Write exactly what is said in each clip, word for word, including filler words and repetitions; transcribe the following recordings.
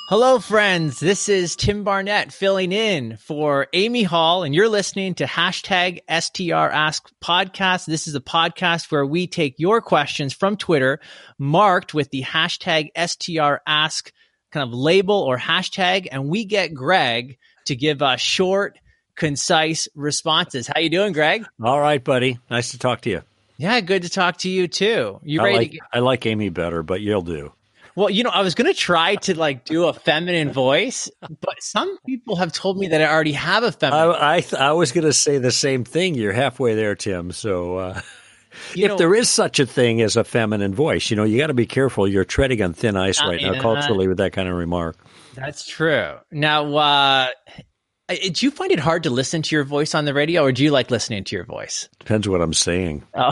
Hello, friends. This is Tim Barnett filling in for Amy Hall, and you're listening to hashtag S T R Ask Podcast. This is a podcast where we take your questions from Twitter, marked with the hashtag S T R Ask kind of label or hashtag, and we get Greg to give us short, concise responses. How you doing, Greg? All right, buddy. Nice to talk to you. Yeah, good to talk to you too. You I ready? like, to get- I like Amy better, but you'll do. Well, you know, I was going to try to like do a feminine voice, but some people have told me that I already have a feminine. I, I, I was going to say the same thing. You're halfway there, Tim. So uh, You if know- there is such a thing as a feminine voice, you know, you got to be careful. You're treading on thin ice right Uh, now culturally with that kind of remark. That's true. Now, uh, do you find it hard to listen to your voice on the radio, or do you like listening to your voice? Depends what I'm saying. Oh.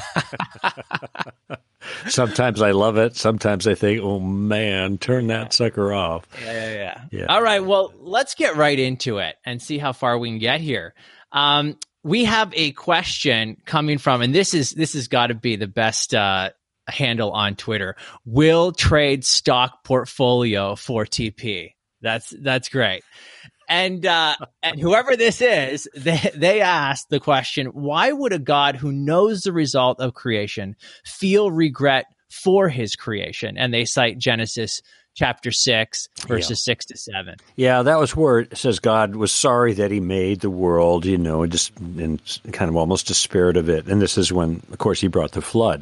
Sometimes I love it. Sometimes I think, oh, man, turn that sucker off. Yeah, yeah, yeah, Yeah. All right. Well, let's get right into it and see how far we can get here. Um, we have a question coming from, and this is this has got to be the best uh, handle on Twitter. Will trade stock portfolio for T P. That's that's great. And uh, and whoever this is, they they asked the question: why would a God who knows the result of creation feel regret for his creation? And they cite Genesis chapter six, verses Yeah. six to seven. Yeah, that was where it says God was sorry that he made the world, you know, and just and kind of almost despaired of it. And this is when, of course, he brought the flood.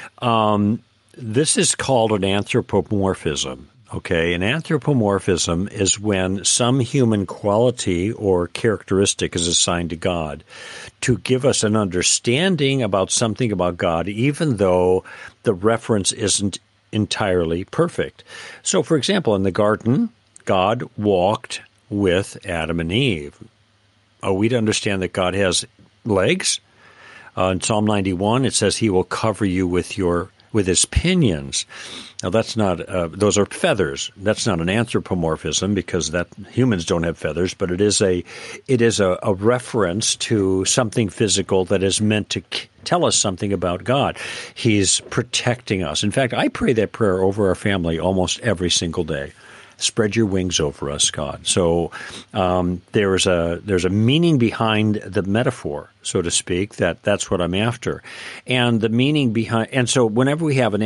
Um, this is called an anthropomorphism. Okay, an anthropomorphism is when some human quality or characteristic is assigned to God to give us an understanding about something about God, even though the reference isn't entirely perfect. So, for example, in the garden, God walked with Adam and Eve. Are we to understand that God has legs? Uh, in Psalm ninety-one, it says he will cover you with your with his pinions. Now, that's not, uh, those are feathers. That's not an anthropomorphism because that humans don't have feathers, but it is a, it is a, a reference to something physical that is meant to k- tell us something about God. He's protecting us. In fact, I pray that prayer over our family almost every single day. Spread your wings over us, God. So um, there's a there's a meaning behind the metaphor, so to speak. That that's what I'm after, and the meaning behind. And so whenever we have an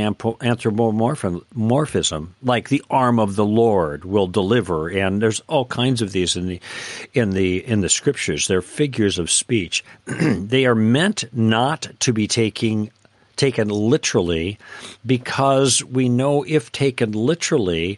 anthropomorphism, like the arm of the Lord will deliver, and there's all kinds of these in the in the in the scriptures. They're figures of speech. They are meant not to be taking. taken literally, because we know if taken literally,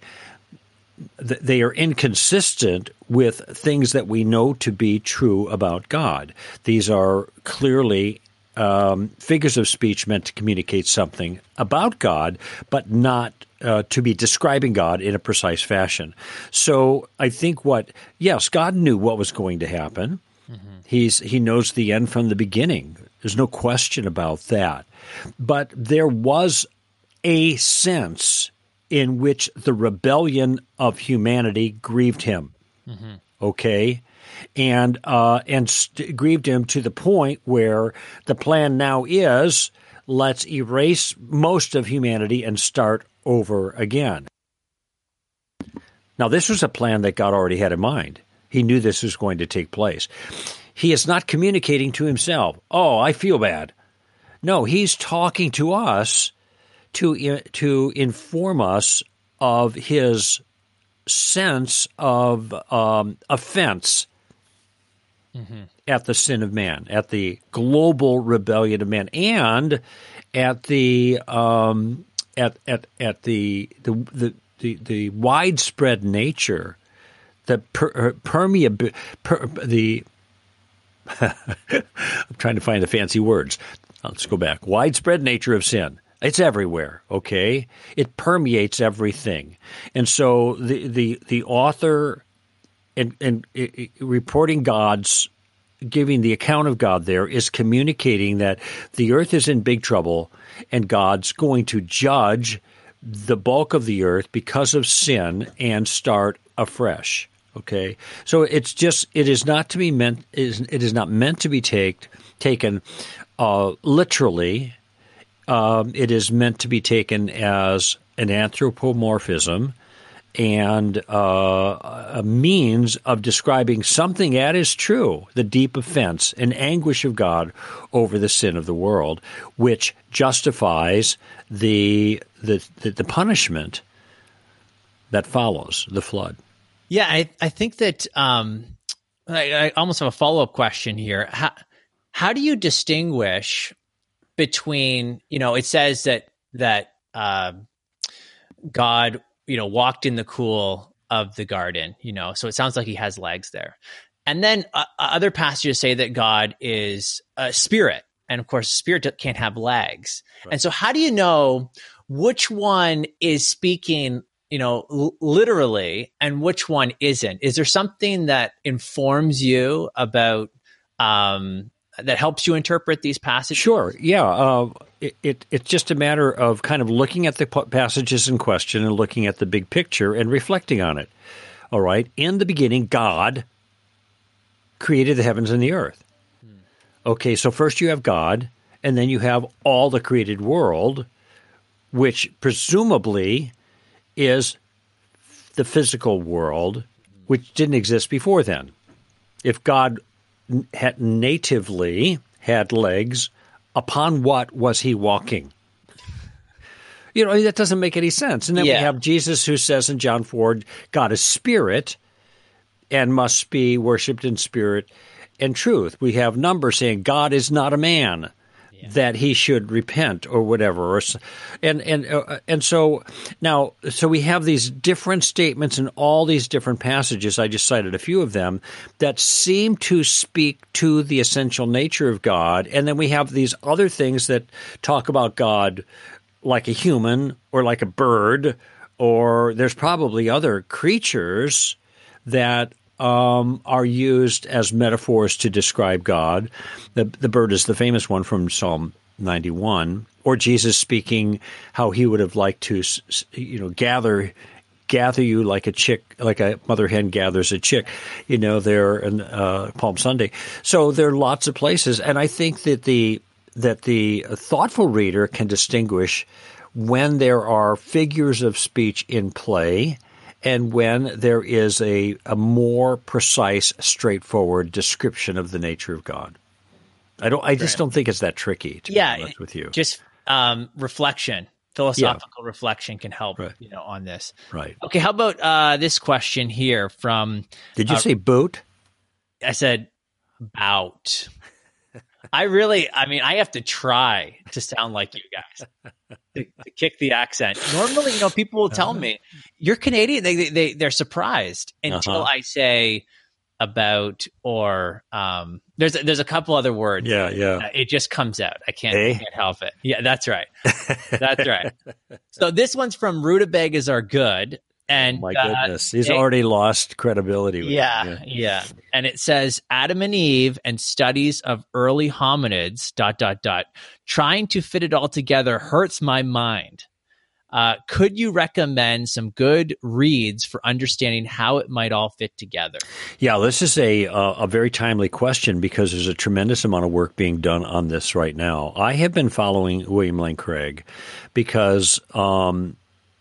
they are inconsistent with things that we know to be true about God. These are clearly um, figures of speech meant to communicate something about God, but not uh, to be describing God in a precise fashion. So I think what, yes, God knew what was going to happen. Mm-hmm. He's He knows the end from the beginning. There's no question about that. But there was a sense in which the rebellion of humanity grieved him, mm-hmm. okay, and uh, and st- grieved him to the point where the plan now is, let's erase most of humanity and start over again. Now, this was a plan that God already had in mind. He knew this was going to take place. He is not communicating to himself, oh, I feel bad. No, he's talking to us to to inform us of his sense of um, offense mm-hmm. at the sin of man, at the global rebellion of man, and at the um, at at at the the the, the, the widespread nature, the per, permeab per, the. I'm trying to find the fancy words. Let's go back. Widespread nature of sin. It's everywhere, okay? It permeates everything. And so the the, the author and, and, and reporting God's, giving the account of God there is communicating that the earth is in big trouble and God's going to judge the bulk of the earth because of sin and start afresh. Okay, so it's just it is not to be meant it is not meant to be take, taken uh, literally. Um, it is meant to be taken as an anthropomorphism, and uh, a means of describing something that is true, the deep offense and anguish of God over the sin of the world, which justifies the the, the, the punishment that follows the flood. Yeah, I, I think that um, I, I almost have a follow-up question here. How, how do you distinguish between, you know, it says that that uh, God, you know, walked in the cool of the garden, you know, so it sounds like he has legs there. And then uh, other passages say that God is a spirit. And of course, spirit can't have legs. Right. And so how do you know which one is speaking, you know, l- literally, and which one isn't? Is there something that informs you about, um, that helps you interpret these passages? Sure. Yeah. Uh, it, it it's just a matter of kind of looking at the passages in question and looking at the big picture and reflecting on it. All right. In the beginning, God created the heavens and the earth. Hmm. Okay. So first you have God, and then you have all the created world, which presumably is the physical world, which didn't exist before then. If God had natively had legs, upon what was he walking? You know, that doesn't make any sense. And then yeah. we have Jesus who says in John four, God is spirit and must be worshipped in spirit and truth. We have Numbers saying God is not a man, yeah. that he should repent or whatever. Or, and and uh, and so now, so we have these different statements in all these different passages. I just cited a few of them that seem to speak to the essential nature of God. And then we have these other things that talk about God like a human or like a bird, or there's probably other creatures that Um, are used as metaphors to describe God. The, the bird is the famous one from Psalm ninety-one, or Jesus speaking how he would have liked to, you know, gather gather you like a chick, like a mother hen gathers a chick, you know, there in uh, Palm Sunday. So there are lots of places, and I think that the that the thoughtful reader can distinguish when there are figures of speech in play and when there is a, a more precise, straightforward description of the nature of God. I don't. I just right. don't think it's that tricky, to yeah, be honest with you. Just um, reflection, philosophical yeah. reflection can help right. you know, on this. Right. Okay, how about uh, this question here from... Did you uh, say boot? I said bout. I really, I mean, I have to try to sound like you guys to, to kick the accent. Normally, you know, people will tell me, you're Canadian. They, they, they're surprised until uh-huh. I say about, or um, there's, there's a couple other words. Yeah, yeah. Uh, it just comes out. I can't, eh? I can't help it. Yeah, that's right. That's right. So this one's from Rutabagas Are Good. And oh my goodness, uh, he's it, already lost credibility. With yeah, yeah, yeah. And it says Adam and Eve and studies of early hominids, dot, dot, dot, trying to fit it all together hurts my mind. Uh, could you recommend some good reads for understanding how it might all fit together? Yeah, this is a uh, a very timely question because there's a tremendous amount of work being done on this right now. I have been following William Lane Craig because um,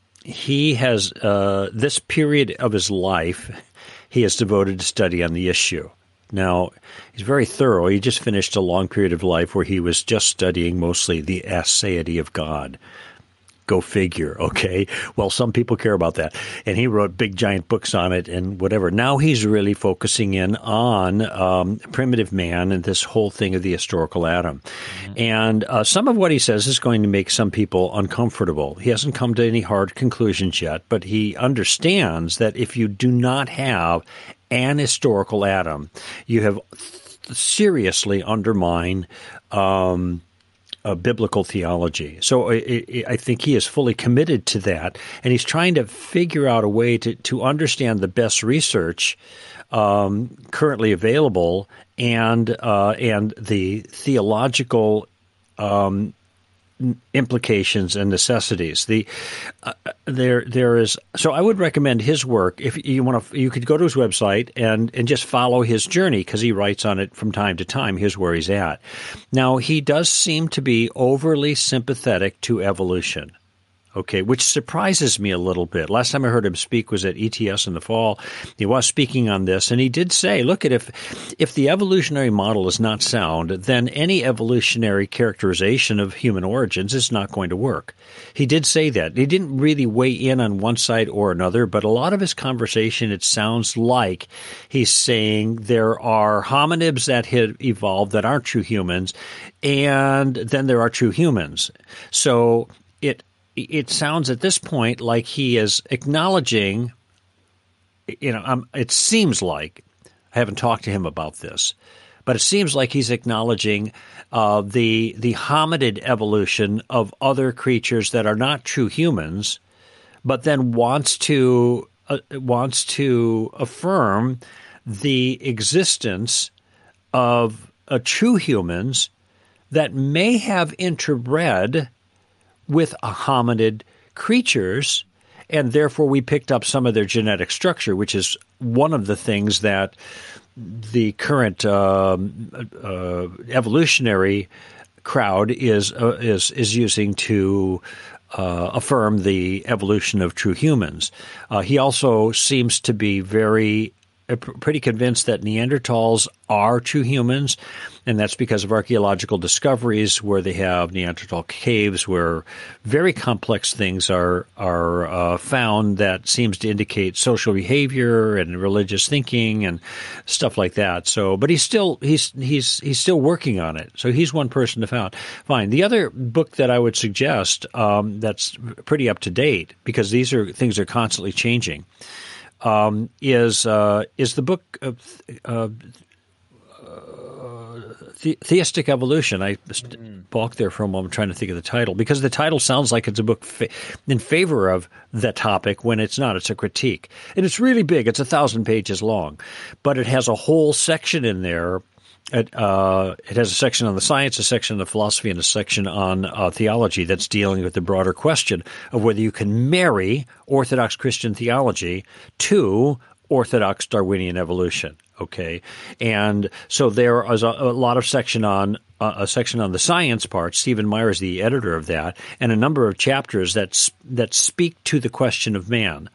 he has uh, this period of his life he has devoted to study on the issue. Now, he's very thorough. He just finished a long period of life where he was just studying mostly the aseity of God. Go figure, okay? Well, some people care about that. And he wrote big, giant books on it and whatever. Now he's really focusing in on um, primitive man and this whole thing of the historical Adam. Mm-hmm. And uh, some of what he says is going to make some people uncomfortable. He hasn't come to any hard conclusions yet, but he understands that if you do not have an historical Adam, you have seriously undermined um Uh, biblical theology. So I, I think he is fully committed to that, and he's trying to figure out a way to, to understand the best research um, currently available and uh, and the theological um, implications and necessities. The uh, there there is so I would recommend his work. If you want to, you could go to his website and and just follow his journey because he writes on it from time to time. Here's where he's at. Now he does seem to be overly sympathetic to evolution. okay, which surprises me a little bit. Last time I heard him speak was at E T S in the fall. He was speaking on this, and he did say, look, at if if the evolutionary model is not sound, then any evolutionary characterization of human origins is not going to work. He did say that. He didn't really weigh in on one side or another, but a lot of his conversation, it sounds like he's saying there are hominibs that have evolved that aren't true humans, and then there are true humans. So it It sounds at this point like he is acknowledging, you know, um, it seems like, I haven't talked to him about this, but it seems like he's acknowledging uh, the the hominid evolution of other creatures that are not true humans, but then wants to uh, wants to affirm the existence of uh, true humans that may have interbred with hominid creatures, and therefore we picked up some of their genetic structure, which is one of the things that the current uh, uh, evolutionary crowd is uh, is is using to uh, affirm the evolution of true humans. Uh, he also seems to be very uh, pretty convinced that Neanderthals are true humans. And that's because of archaeological discoveries where they have Neanderthal caves where very complex things are are uh, found that seems to indicate social behavior and religious thinking and stuff like that. So, but he's still he's he's he's still working on it. So he's one person to found. Fine. The other book that I would suggest um, that's pretty up to date, because these are things are constantly changing, um, is uh, is the book of uh, The- Theistic Evolution. I mm. balked there for a moment trying to think of the title, because the title sounds like it's a book fa- in favor of the topic when it's not. It's a critique. And it's really big. It's a thousand pages long. But it has a whole section in there. It, uh, it has a section on the science, a section on the philosophy, and a section on uh, theology that's dealing with the broader question of whether you can marry Orthodox Christian theology to Orthodox Darwinian evolution. Okay, and so there is a, a lot of section on uh, a section on the science part. Stephen Meyer is the editor of that, and a number of chapters that that speak to the question of man,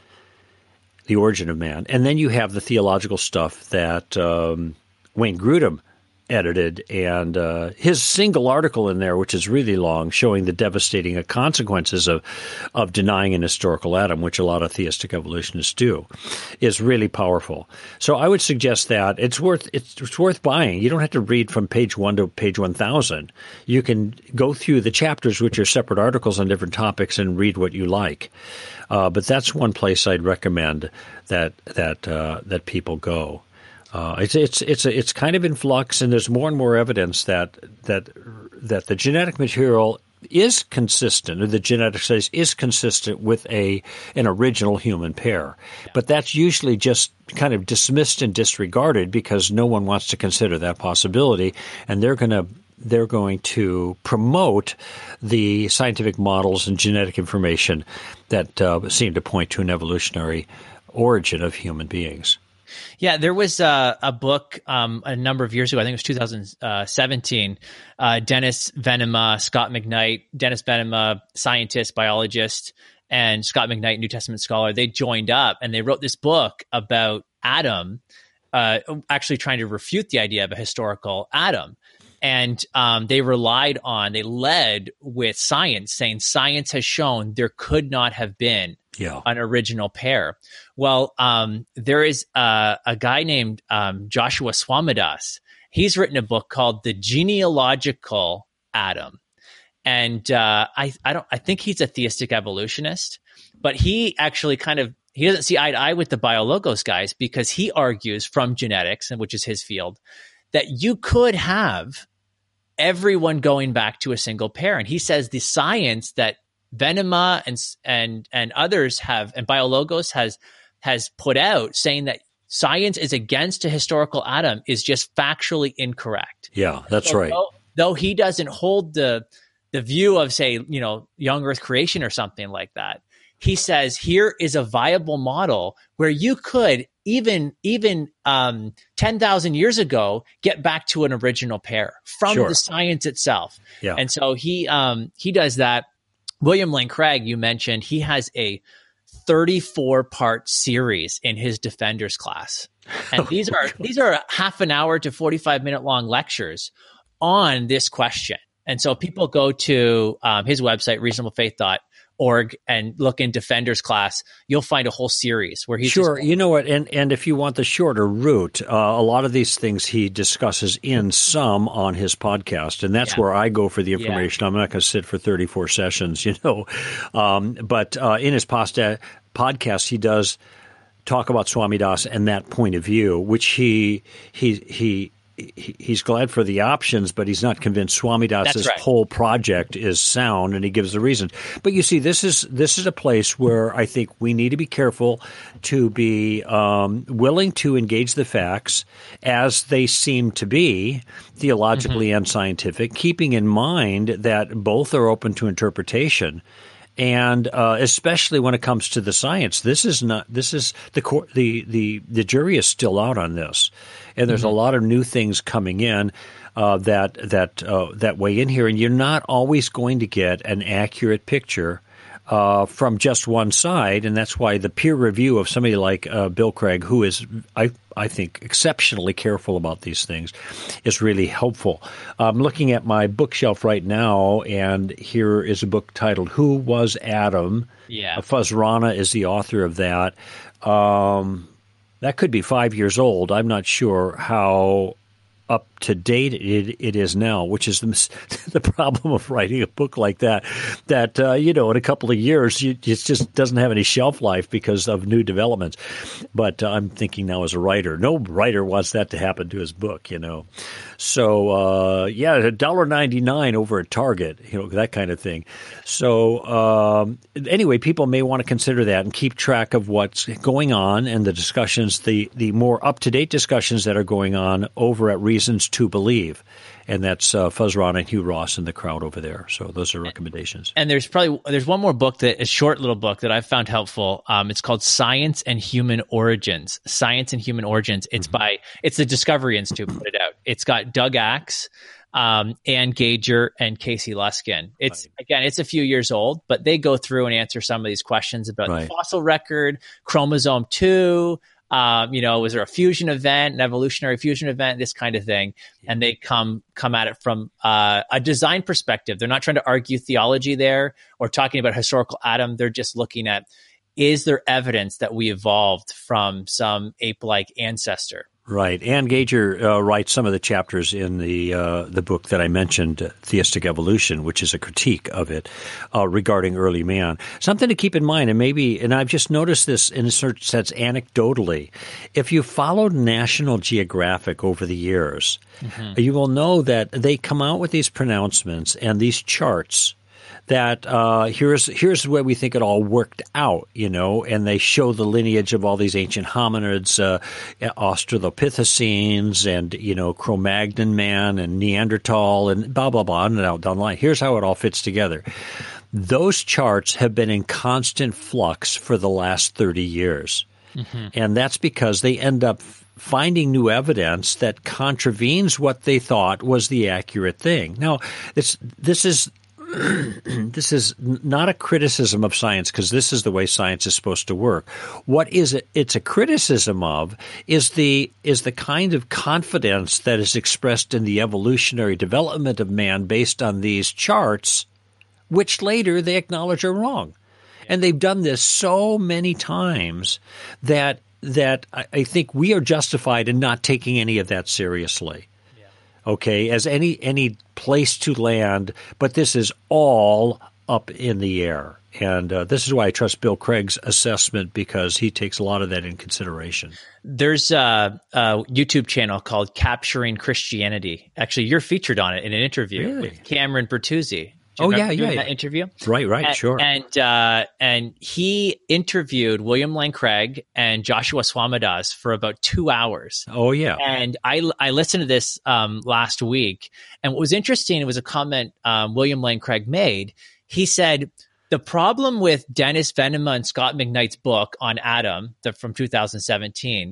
the origin of man, and then you have the theological stuff that um, Wayne Grudem edited, and uh, his single article in there, which is really long, showing the devastating consequences of of denying an historical Adam, which a lot of theistic evolutionists do, is really powerful. So I would suggest that it's worth it's, it's worth buying. You don't have to read from page one to page one thousand. You can go through the chapters, which are separate articles on different topics, and read what you like. Uh, but that's one place I'd recommend that that uh, that people go. Uh, it's it's it's a, it's kind of in flux, and there's more and more evidence that that that the genetic material is consistent, or the genetic studies is consistent with a an original human pair. But that's usually just kind of dismissed and disregarded because no one wants to consider that possibility, and they're going to they're going to promote the scientific models and genetic information that uh, seem to point to an evolutionary origin of human beings. Yeah, there was a, a book um, a number of years ago. I think it was two thousand seventeen. Uh, Dennis Venema, Scott McKnight, Dennis Venema, scientist, biologist, and Scott McKnight, New Testament scholar. They joined up and they wrote this book about Adam, uh, actually trying to refute the idea of a historical Adam. And um, they relied on, they led with science, saying science has shown there could not have been yeah. an original pair. Well, um, there is a, a guy named um, Joshua Swamidass. He's written a book called The Genealogical Adam. And uh, I, I don't, I think he's a theistic evolutionist, but he actually kind of, he doesn't see eye to eye with the BioLogos guys, because he argues from genetics, which is his field, that you could have everyone going back to a single pair. And he says the science that Venema and and and others have, and BioLogos has has put out, saying that science is against a historical Adam, is just factually incorrect. Yeah, that's so right. Though, though he doesn't hold the the view of, say, you know, young Earth creation or something like that, he says here is a viable model where you could even even um, ten thousand years ago get back to an original pair from sure. the science itself. Yeah. And so he um, he does that. William Lane Craig, you mentioned, he has a thirty-four part series in his Defenders class. And these are these are half an hour to forty-five minute long lectures on this question. And so people go to um, his website, reasonable faith dot org, and look in Defenders class. You'll find a whole series where he's sure. just- you know what? And and if you want the shorter route, uh, a lot of these things he discusses in some on his podcast, and that's Yeah. where I go for the information. Yeah. I'm not going to sit for thirty-four sessions, you know. Um, but uh, in his posta- podcast, he does talk about Swami Das and that point of view, which he he he. He's glad for the options, but he's not convinced Swami Das's right. whole project is sound, and he gives the reasons. But you see, this is this is a place where I think we need to be careful to be um, willing to engage the facts as they seem to be, theologically mm-hmm. and scientific, keeping in mind that both are open to interpretation. And uh, especially when it comes to the science, this is not. This is the cor- the the the jury is still out on this, and there's mm-hmm. a lot of new things coming in uh, that that uh, that weigh in here, and you're not always going to get an accurate picture uh, from just one side, and that's why the peer review of somebody like uh, Bill Craig, who is I I think exceptionally careful about these things, is really helpful. I'm looking at my bookshelf right now, and here is a book titled "Who Was Adam?" Yeah, Fuz Rana is the author of that. Um, that could be five years old. I'm not sure how up to date it, it is now, which is the, the problem of writing a book like that, that, uh, you know, in a couple of years, you, it just doesn't have any shelf life because of new developments. But uh, I'm thinking now as a writer, no writer wants that to happen to his book, you know. So, uh, yeah, one dollar ninety-nine over at Target, you know, that kind of thing. So, um, anyway, people may want to consider that and keep track of what's going on and the discussions, the, the more up-to-date discussions that are going on over at Reasons to Believe. And that's uh, Fuz Rana and Hugh Ross and the crowd over there. So those are recommendations. And there's probably there's one more book, that a short little book that I've found helpful. Um, it's called Science and Human Origins. Science and Human Origins. It's mm-hmm. by it's the Discovery Institute put it out. It's got Doug Axe, um, Ann Gager, and Casey Luskin. It's right. again, it's a few years old, but they go through and answer some of these questions about right. the fossil record, chromosome two. Um, you know, was there a fusion event, an evolutionary fusion event, this kind of thing? Yeah. And they come come at it from uh, a design perspective. They're not trying to argue theology there or talking about historical Adam. They're just looking at, is there evidence that we evolved from some ape-like ancestor? Right. Ann Gager uh, writes some of the chapters in the uh, the book that I mentioned, uh, Theistic Evolution, which is a critique of it uh, regarding early man. Something to keep in mind, and maybe, and I've just noticed this in a certain sense anecdotally, if you followed National Geographic over the years, mm-hmm. you will know that they come out with these pronouncements and these charts that uh, here's here's where we think it all worked out, you know, and they show the lineage of all these ancient hominids, uh, Australopithecines, and, you know, Cro-Magnon man and Neanderthal and blah, blah, blah, and out down the line. Here's how it all fits together. Those charts have been in constant flux for the last thirty years. Mm-hmm. And that's because they end up finding new evidence that contravenes what they thought was the accurate thing. Now, it's, this is... this is not a criticism of science, because this is the way science is supposed to work. What is it? It's a criticism of is the is the kind of confidence that is expressed in the evolutionary development of man based on these charts, which later they acknowledge are wrong. And they've done this so many times that that I think we are justified in not taking any of that seriously. Okay, as any any place to land, but this is all up in the air. And uh, this is why I trust Bill Craig's assessment, because he takes a lot of that in consideration. There's a, a YouTube channel called Capturing Christianity. Actually, you're featured on it in an interview really? with Cameron Bertuzzi. Oh, yeah, yeah. That interview? Right, right, and, sure. And uh, and he interviewed William Lane Craig and Joshua Swamidas for about two hours. Oh, yeah. And I, I listened to this um, last week. And what was interesting, it was a comment um, William Lane Craig made. He said, the problem with Dennis Venema and Scott McKnight's book on Adam the, from two thousand seventeen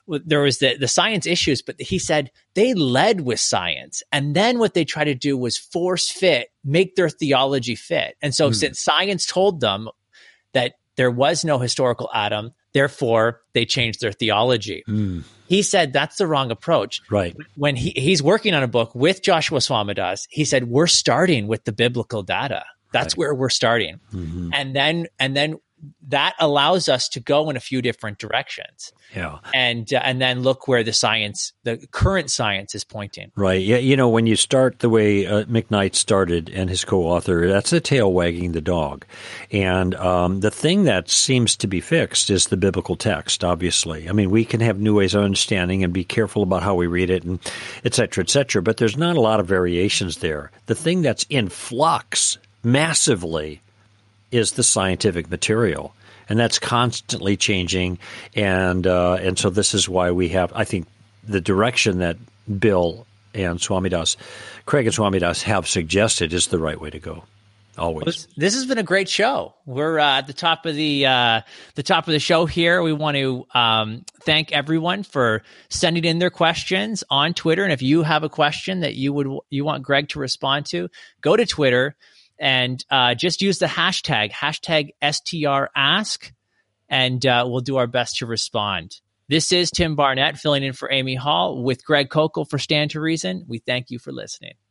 there was the, the science issues, but he said they led with science. And then what they tried to do was force fit, make their theology fit. And so mm. since science told them that there was no historical Adam, therefore they changed their theology. Mm. He said that's the wrong approach. Right. When he, he's working on a book with Joshua Swamidass, he said, we're starting with the biblical data. That's right. where we're starting. Mm-hmm. And then, and then that allows us to go in a few different directions. Yeah. And, uh, and then look where the science, the current science is pointing. Right. Yeah. You know, when you start the way uh, McKnight started and his co-author, that's the tail wagging the dog. And um, the thing that seems to be fixed is the biblical text, obviously. I mean, we can have new ways of understanding and be careful about how we read it and et cetera, et cetera, but there's not a lot of variations there. The thing that's in flux massively is the scientific material. And that's constantly changing, and uh, and so this is why we have, I think, the direction that Bill and Swamidass, Craig and Swamidass have suggested is the right way to go. Always. This, this has been a great show. We're uh, at the top of the uh, the top of the show here. We want to um, thank everyone for sending in their questions on Twitter. And if you have a question that you would you want Greg to respond to, go to Twitter. And uh, just use the hashtag, hashtag S T R ask, and uh, we'll do our best to respond. This is Tim Barnett filling in for Amy Hall with Greg Koukl for Stand to Reason. We thank you for listening.